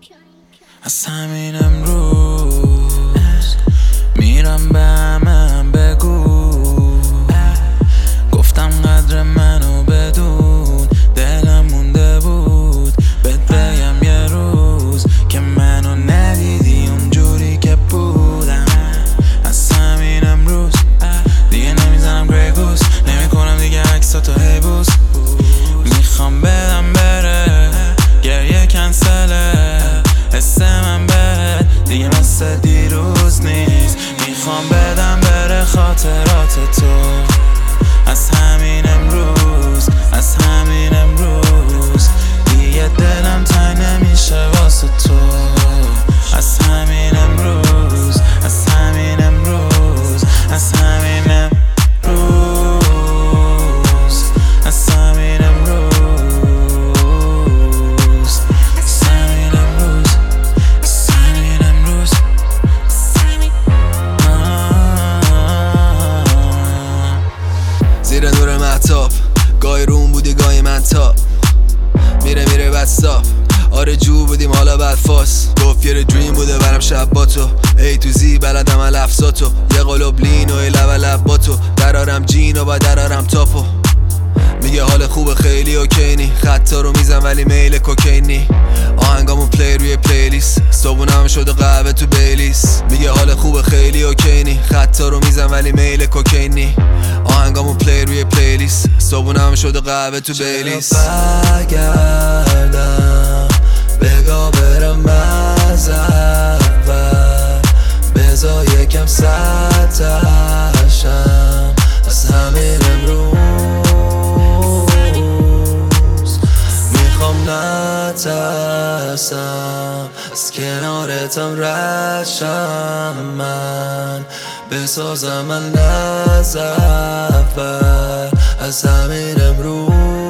از همین امروز میرم به همه بگو گفتم قدر منو بدون دلم مونده بود بهت بگم یه روز که منو ندیدی اونجوری که بودم. از همین امروز دیگه نمیزنم گریگوس، نمیکنم دیگه عکساتو هیبوس. میخوام بدم بره گریه کنسله، حس من بهت دیگه مثل دیروز نیست. میخوام بدم بره خاطرات تو. از همین امروز، از همین امروز دیگه دلم تنگ نمیشه واسه تو. از همین امروز، از همین امروز، از همین امروز، از همین امروز، از همین امروز، از همین امروز. زیر نور مهتاب گاهی روم بودی گاهی من تاب میره بستاب آرجو بودیم حالا بدفاس. گفت یه دریم بوده برم شب با تو ای تو زی بلدم لفظاتو یه قلوب لین و یه لب با تو درارم جین و با درارم تاپو. میگه حال خوبه خیلی اوکینی، خطا رو میزن ولی میل کوکینی. آهنگامون پلی روی پلیلیست، صبونم شده قهوه تو بیلیس. میگه حال خوبه خیلی اوکینی، خطا رو میزن ولی میل کوکینی. آهنگامون پلی روی پلیلیست، صبونم شده قهوه تو بیلیس. برگردم بگا برم از اول، بزا یکم سطحشم. از همین امروز میخوام نترسم، از کنارتم رشم من، بسازم من از اول. از همین امروز